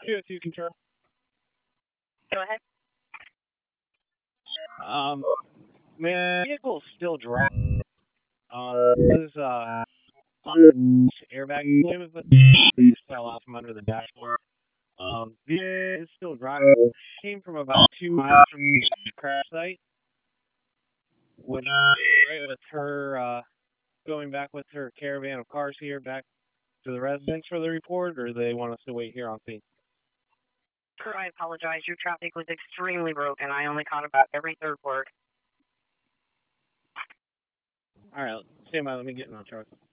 If you can turn. Go ahead. My vehicle's still driving. There's on the airbag deployment, but these fell off from under the dashboard. Vehicle is still driving. Came from about 2 miles from the crash site. With right with her going back with her caravan of cars here back to the residence for the report, or they want us to wait here on scene? Sir, I apologize. Your traffic was extremely broken. I only caught about every third word. All right, stand by. Let me get in the truck.